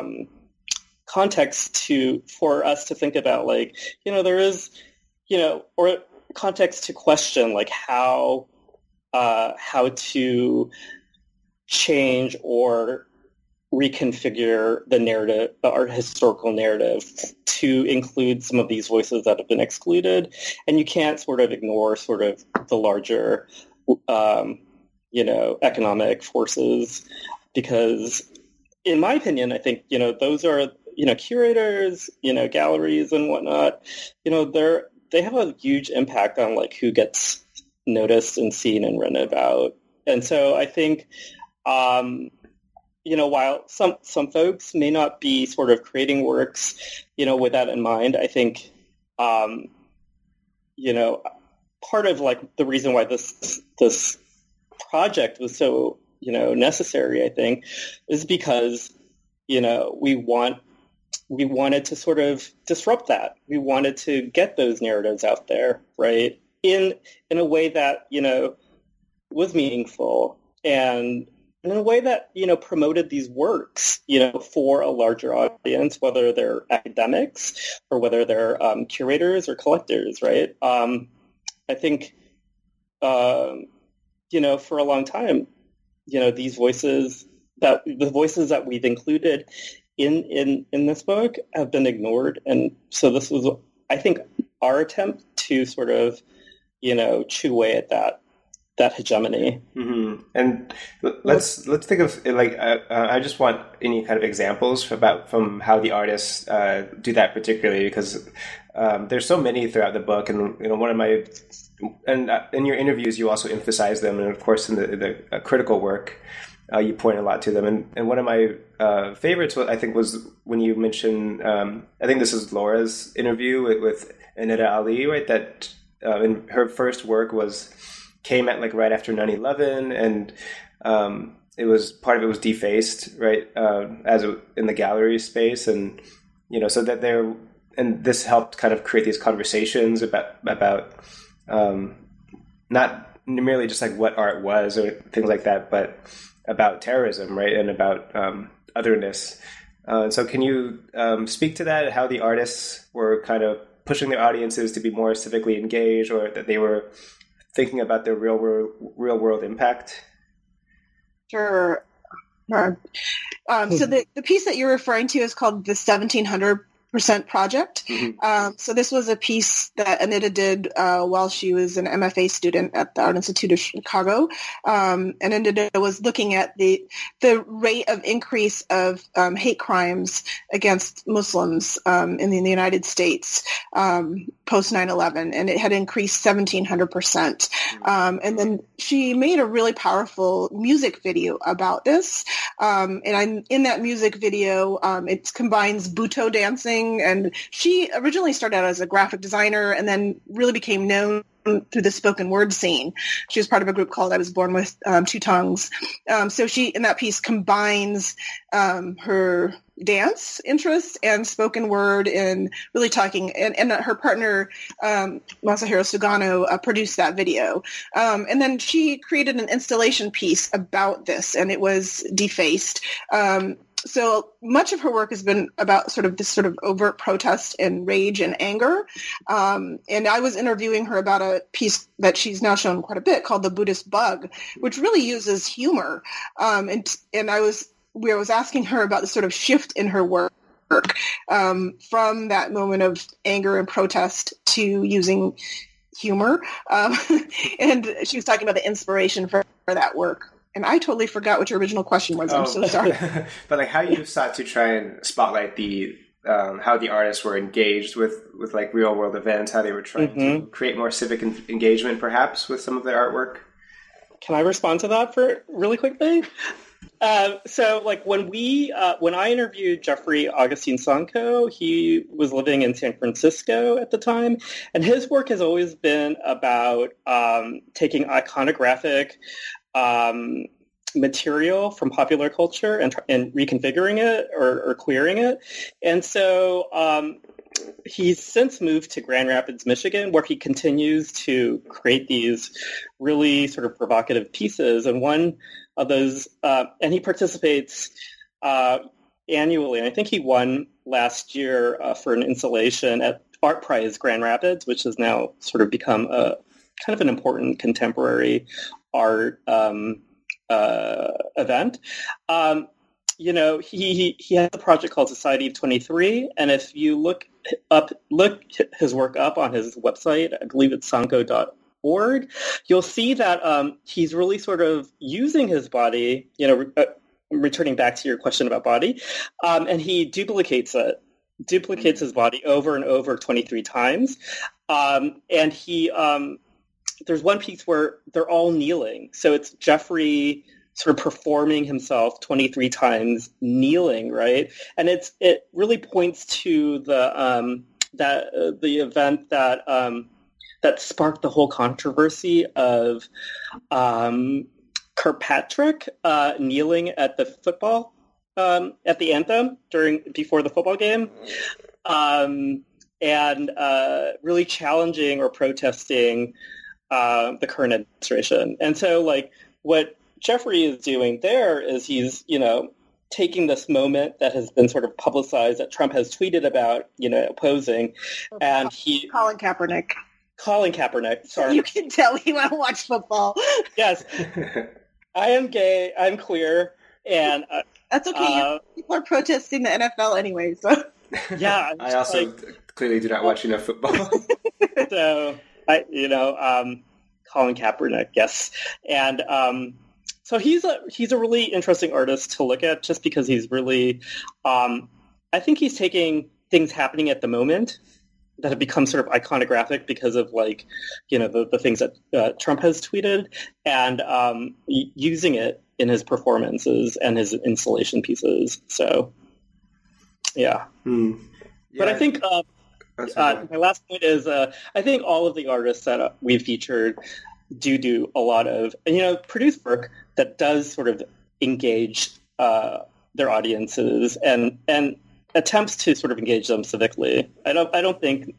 context for us to think about, like, there is, or context to question like how to change or reconfigure the narrative, the art historical narrative, to include some of these voices that have been excluded. And you can't sort of ignore sort of the larger, economic forces, because in my opinion, I think, those are, curators, galleries and whatnot, they have a huge impact on like who gets noticed and seen and written about. And so I think, while some folks may not be sort of creating works, with that in mind, I think, part of like the reason why this project was so, necessary, I think, is because, we wanted to sort of disrupt that. We wanted to get those narratives out there, right? In a way that, was meaningful, and in a way that, promoted these works, for a larger audience, whether they're academics or whether they're curators or collectors, right? I think, for a long time, the voices that we've included in this book have been ignored. And so this was, I think, our attempt to sort of, chew away at that hegemony. Mm-hmm. And let's think of like I just want any kind of examples from how the artists do that particularly, because there's so many throughout the book, and in your interviews you also emphasize them, and of course in the critical work you point a lot to them. And one of my favorites, I think, was when you mentioned, I think this is Laura's interview with Anita Ali, right? That in her first work came at like right after 9/11, and it was part of it was defaced, right, in the gallery space, and so that and this helped kind of create these conversations about not merely just like what art was or things like that, but about terrorism, right, and about otherness. So can you speak to that, how the artists were kind of pushing their audiences to be more civically engaged, or that they were thinking about their real world impact? Sure. So the piece that you're referring to is called the 1700% Project. Mm-hmm. So this was a piece that Anita did while she was an MFA student at the Art Institute of Chicago. And Anita was looking at the rate of increase of hate crimes against Muslims in the United States post 9/11, and it had increased 1,700%. And then she made a really powerful music video about this. And in that music video, it combines Buto dancing interesting. And she originally started out as a graphic designer and then really became known through the spoken word scene. She was part of a group called I Was Born with Two Tongues. So she, in that piece, combines her dance interests and spoken word and really talking. And her partner, Masahiro Sugano, produced that video. And then she created an installation piece about this, and it was defaced. So much of her work has been about sort of this sort of overt protest and rage and anger. And I was interviewing her about a piece that she's now shown quite a bit called The Buddhist Bug, which really uses humor. And I was asking her about the sort of shift in her work from that moment of anger and protest to using humor. And she was talking about the inspiration for that work. And I totally forgot what your original question was. I'm so sorry. But like how you sought to try and spotlight the how the artists were engaged with like real world events, how they were trying to create more civic engagement, perhaps, with some of their artwork. Can I respond to that for really quickly? So like when I interviewed Jeffrey Augustine Sanko, he was living in San Francisco at the time, and his work has always been about taking iconographic material from popular culture and reconfiguring it or queering it. And so he's since moved to Grand Rapids, Michigan, where he continues to create these really sort of provocative pieces. And one of those, and he participates annually. And I think he won last year for an installation at Art Prize Grand Rapids, which has now sort of become a kind of an important contemporary art event. He has a project called Society of 23, and if you look his work up on his website, I believe it's sanko.org, you'll see that he's really sort of using his body, returning back to your question about body, and he duplicates his body over and over 23 times, and he there's one piece where they're all kneeling. So it's Jeffrey sort of performing himself 23 times kneeling, right? And it really points to the event that sparked the whole controversy of Kirkpatrick kneeling at the football at the anthem before the football game. And really challenging or protesting the current administration. And so like what Jeffrey is doing there is he's, taking this moment that has been sort of publicized that Trump has tweeted about, opposing, and Colin Kaepernick. Sorry. You can tell he want to watch football. Yes. I am gay, I'm queer, and that's okay. People are protesting the NFL anyway, so yeah. I also clearly do not watch enough football. So Colin Kaepernick, yes. And so he's a really interesting artist to look at just because he's really, I think he's taking things happening at the moment that have become sort of iconographic because of the things that Trump has tweeted and using it in his performances and his installation pieces. So, yeah. Yeah. But I think my last point is I think all of the artists that we've featured do a lot of, produce work that does sort of engage their audiences and attempts to sort of engage them civically. I don't think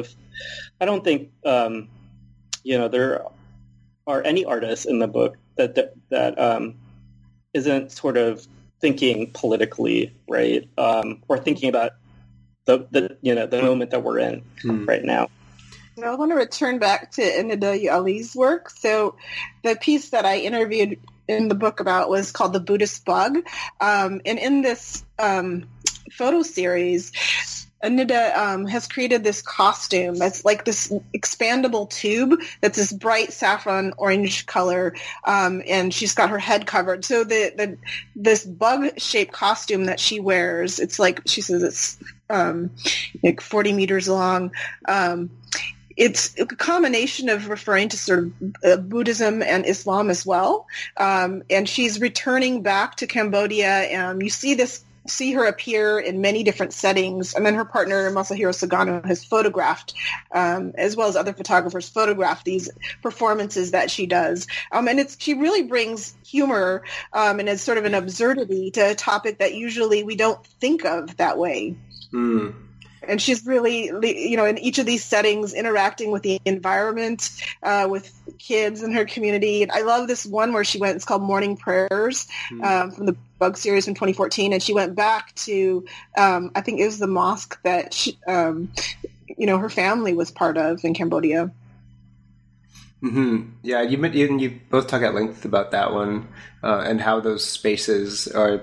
there are any artists in the book that isn't sort of thinking politically, right? Or thinking about the moment that we're in right now. I want to return back to Inidah Ali's work. So the piece that I interviewed in the book about was called The Buddhist Bug. And in this photo series, Inidah has created this costume that's like this expandable tube that's this bright saffron orange color, and she's got her head covered. So this bug-shaped costume that she wears, it's like, she says it's like 40 meters long. It's a combination of referring to sort of Buddhism and Islam as well. And she's returning back to Cambodia. You see this see her appear in many different settings. And then her partner, Masahiro Sagano, has photographed, as well as other photographers, photographed these performances that she does. And she really brings humor and as sort of an absurdity to a topic that usually we don't think of that way. Mm. And she's really, in each of these settings, interacting with the environment, with kids in her community. And I love this one where she went, it's called Morning Prayers, from the Bug series from 2014. And she went back to, I think it was the mosque that she, her family was part of in Cambodia. Mm-hmm. Yeah, you both talk at length about that one and how those spaces are,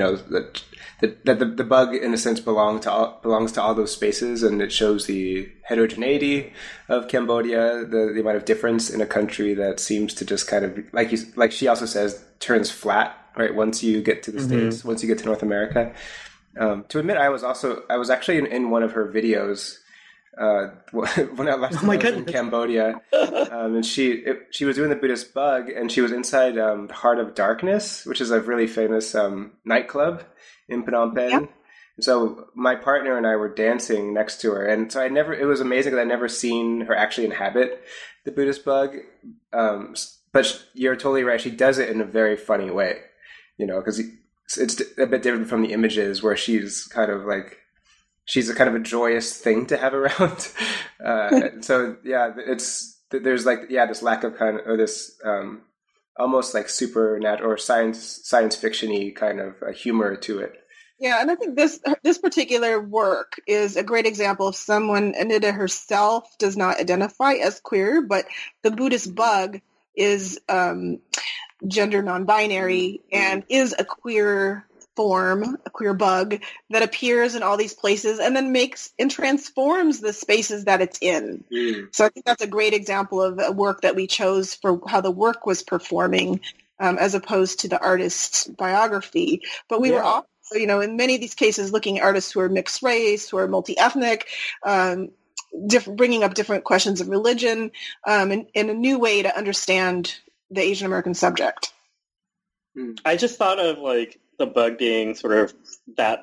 the bug in a sense belongs to all those spaces, and it shows the heterogeneity of Cambodia, the amount of difference in a country that seems to just kind of like she also says turns flat right once you get to the States, once you get to North America. To admit, I was actually in one of her videos. When I last was in Cambodia, and she was doing the Buddhist bug, and she was inside the Heart of Darkness, which is a really famous nightclub in Phnom Penh. Yep. And so my partner and I were dancing next to her, and so it was amazing because I'd never seen her actually inhabit the Buddhist bug. But you're totally right; she does it in a very funny way, because it's a bit different from the images where she's kind of like. She's a kind of a joyous thing to have around. So yeah, there's this lack of kind of, or this almost like supernatural or science fiction-y kind of humor to it. Yeah, and I think this particular work is a great example of someone, Anita herself does not identify as queer, but the Buddhist bug is gender non-binary and is a queer form, a queer bug that appears in all these places and then makes and transforms the spaces that it's in. So I think that's a great example of a work that we chose for how the work was performing, as opposed to the artist's biography. But we were also, in many of these cases, looking at artists who are mixed race, who are multi-ethnic, bringing up different questions of religion, in a new way to understand the Asian American subject. I just thought of the bug being sort of that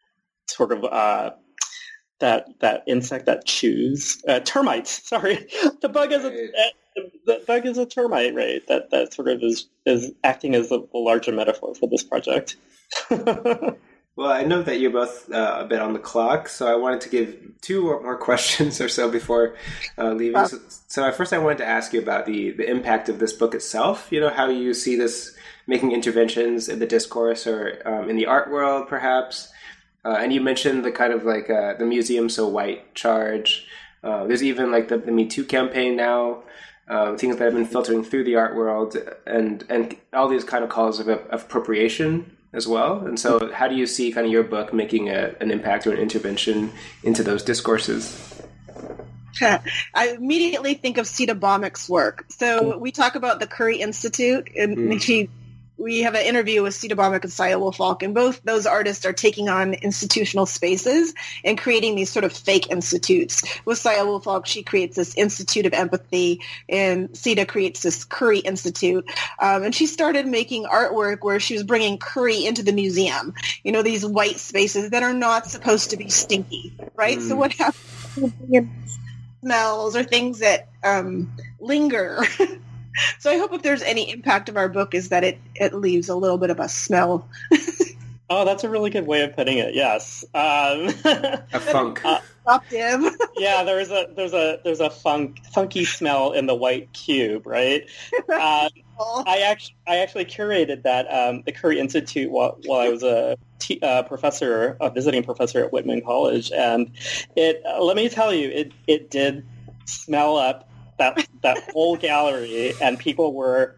insect that chews termites. Sorry, the bug is a termite, right? That sort of is acting as a larger metaphor for this project. Well, I know that you're both a bit on the clock, so I wanted to give two more questions or so before leaving. So first I wanted to ask you about the impact of this book itself, how you see this making interventions in the discourse or in the art world, perhaps. And you mentioned the kind of the museum so white charge. There's even the Me Too campaign now, things that have been filtering through the art world and all these kind of calls of appropriation as well. And so how do you see kind of your book making an impact or an intervention into those discourses? I immediately think of Sita Bhawmik's work. So we talk about the Curry Institute, and we have an interview with Sita Bhawmik and Saya Woolfalk, and both those artists are taking on institutional spaces and creating these sort of fake institutes. With Saya Woolfalk, she creates this Institute of Empathy, and Sita creates this Curry Institute. And she started making artwork where she was bringing curry into the museum, these white spaces that are not supposed to be stinky, right? So what happens smells or things that linger. So I hope if there's any impact of our book is that it leaves a little bit of a smell. Oh, that's a really good way of putting it. Yes, a funk. Yeah, there's a funky smell in the white cube, right? I actually curated that the Curry Institute while I was a visiting professor at Whitman College, and let me tell you, it did smell up that whole gallery, and people were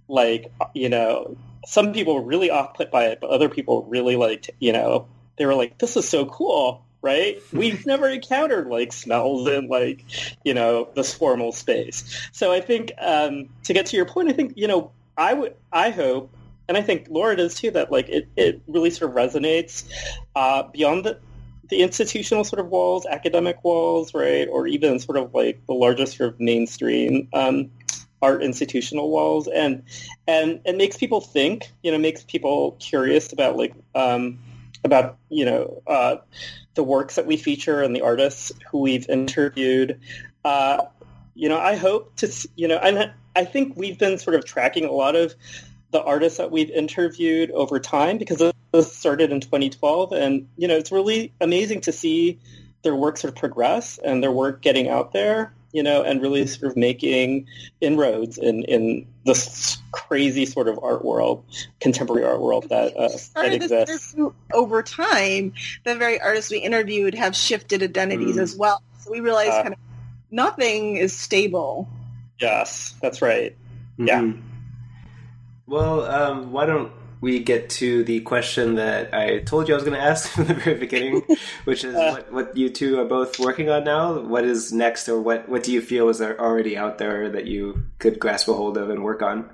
some people were really off-put by it, but other people really liked, they were like, this is so cool, right? We've never encountered smells in this formal space. So I think to get to your point, I think, I hope, and I think Laura does too, that it really sort of resonates beyond the institutional sort of walls, academic walls, right? Or even sort of the largest sort of mainstream art institutional walls, and it makes people think, makes people curious about about the works that we feature and the artists who we've interviewed. I hope to, and I think we've been sort of tracking a lot of the artists that we've interviewed over time because this started in 2012. And, it's really amazing to see their work sort of progress and their work getting out there, and really sort of making inroads in this crazy sort of art world, contemporary art world that exists. Over time, the very artists we interviewed have shifted identities as well. So we realized kind of nothing is stable. Yes, that's right. Yeah. Mm-hmm. Well, why don't we get to the question that I told you I was going to ask from the very beginning, which is what you two are both working on now. What is next, or what do you feel is already out there that you could grasp a hold of and work on?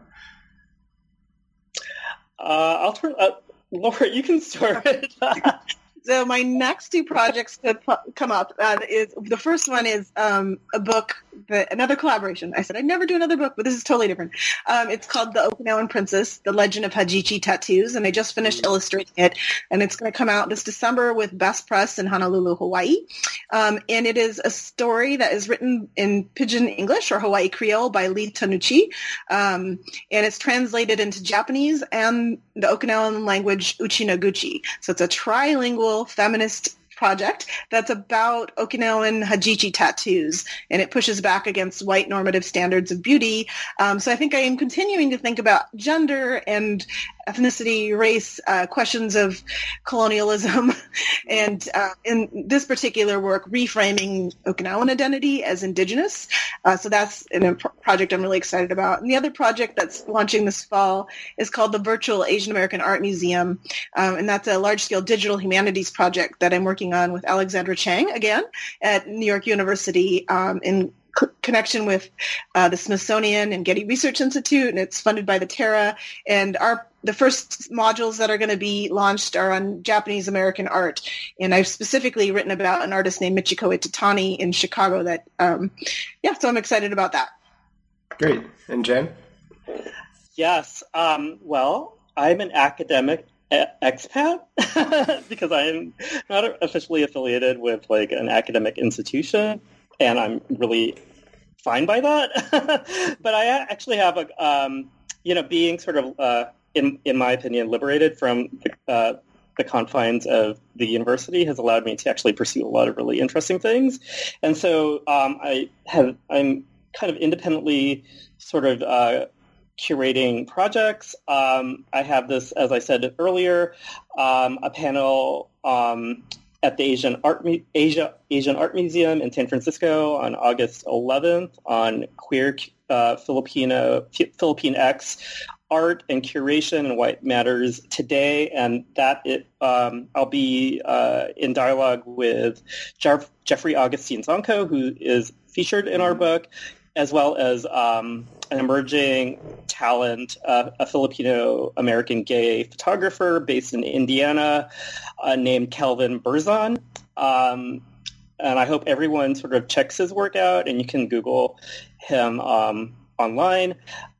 I'll turn Laura, you can start it. So my next two projects to come up is the first one is a book, another collaboration. I said I'd never do another book, but this is totally different. It's called The Okinawan Princess, The Legend of Hajichi Tattoos, and I just finished illustrating it, and it's going to come out this December with Best Press in Honolulu, Hawaii. And it is a story that is written in Pidgin English or Hawaii Creole by Lee Tanuchi, and it's translated into Japanese and the Okinawan language Uchi-no-guchi. So it's a trilingual feminist project that's about Okinawan Hajichi tattoos, and it pushes back against white normative standards of beauty. So I think I am continuing to think about gender and ethnicity, race, questions of colonialism, and in this particular work, reframing Okinawan identity as indigenous. So that's a project I'm really excited about. And the other project that's launching this fall is called the Virtual Asian American Art Museum, and that's a large-scale digital humanities project that I'm working on with Alexandra Chang, again, at New York University in connection with the Smithsonian and Getty Research Institute, and it's funded by the Terra. And the first modules that are going to be launched are on Japanese American art. And I've specifically written about an artist named Michiko Itatani in Chicago that, so I'm excited about that. Great. And Jen? Yes. Well, I'm an academic expat because I'm not officially affiliated with like an academic institution, and I'm really fine by that. But I actually have being sort of in my opinion librated from the confines of the university has allowed me to actually pursue a lot of really interesting things. And so I'm kind of independently sort of curating projects. I have this, as I said earlier, a panel at the Asian Art Museum in San Francisco on August 11th on queer Philippine X art and curation and why it matters today, and I'll be in dialogue with Jeffrey Augustine Zonko, who is featured in our book, as well as an emerging talent, a Filipino-American gay photographer based in Indiana named Kelvin Berzon. And I hope everyone sort of checks his work out, and you can Google him online.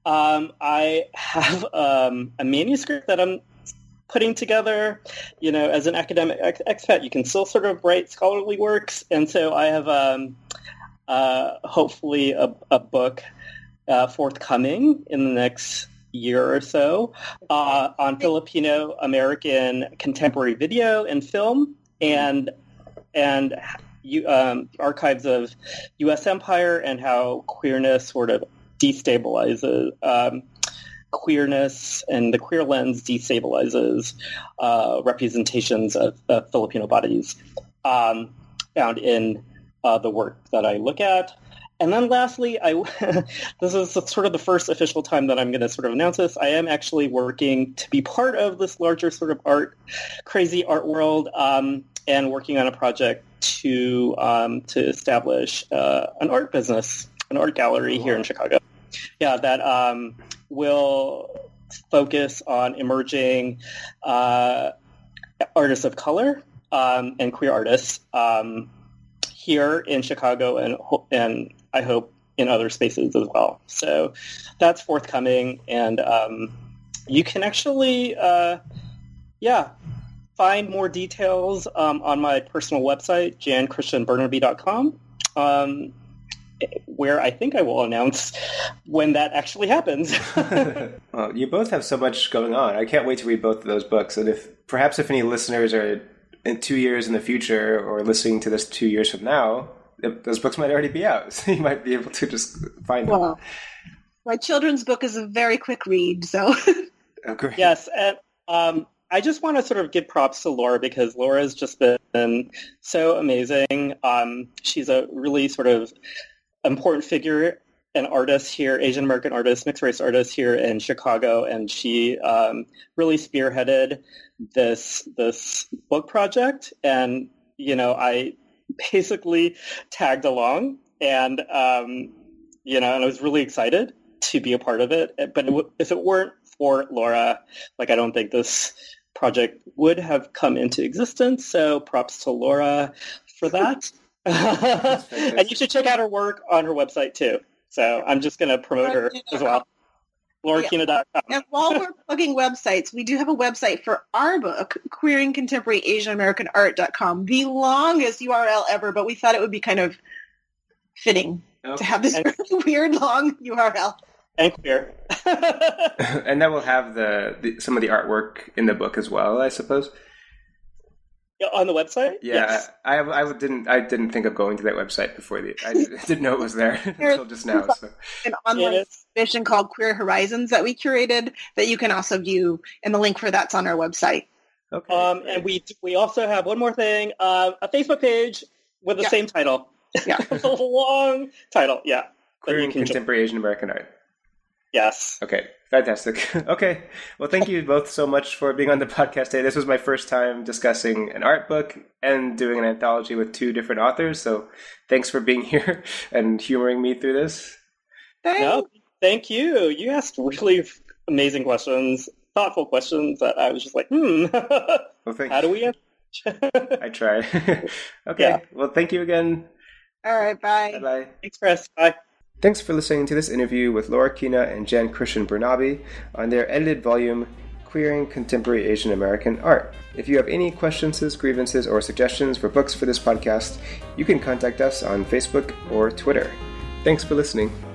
I have a manuscript that I'm putting together. As an academic expat, you can still sort of write scholarly works. And so I have hopefully a book forthcoming in the next year or so on Filipino-American contemporary video and film and archives of U.S. empire and how queerness sort of destabilizes queerness, and the queer lens destabilizes representations of Filipino bodies found in the work that I look at. And then lastly, this is sort of the first official time that I'm going to sort of announce this. I am actually working to be part of this larger sort of crazy art world, and working on a project to establish an art business, an art gallery here in Chicago. Yeah, that will focus on emerging artists of color and queer artists here in Chicago, and I hope in other spaces as well. So that's forthcoming, and you can actually, find more details on my personal website, janchristianburnaby.com, where I think I will announce when that actually happens. Well, you both have so much going on. I can't wait to read both of those books. And if any listeners are in 2 years in the future or listening to this 2 years from now, those books might already be out. So you might be able to just find them. Well, my children's book is a very quick read, so... Oh, great. Yes, and I just want to sort of give props to Laura because Laura has just been so amazing. She's a really sort of important figure, an artist here, Asian American artist, mixed race artist here in Chicago, and she really spearheaded this book project. And I basically tagged along, and and I was really excited to be a part of it. But if it weren't for Laura, I don't think this project would have come into existence. So props to Laura for that. And you should check out her work on her website too. So I'm just going to promote her as well. LauraKina.com. And while we're plugging websites, we do have a website for our book, Queering Contemporary Asian American Art.com, the longest URL ever, but we thought it would be kind of fitting to have this really weird long URL. And queer. And that will have some of the artwork in the book as well, I suppose. On the website? Yeah, yes. I didn't think of going to that website before I didn't know it was there until just now. So. An online exhibition called Queer Horizons that we curated that you can also view, and the link for that's on our website. Okay. And we also have one more thing, a Facebook page with the same title. Yeah, a long title. Yeah, Queering Contemporary Asian American Art. Yes. Okay, fantastic. Okay, well, thank you both so much for being on the podcast today. This was my first time discussing an art book and doing an anthology with two different authors, so thanks for being here and humoring me through this. No, thank you. You asked really amazing questions, thoughtful questions that I was just like, Well, how do we answer? I try. Okay, Well, thank you again. All right, bye. Bye-bye. Thanks, Chris. Bye. Thanks for listening to this interview with Laura Kina and Jan Christian Burnaby on their edited volume, Queering Contemporary Asian American Art. If you have any questions, grievances, or suggestions for books for this podcast, you can contact us on Facebook or Twitter. Thanks for listening.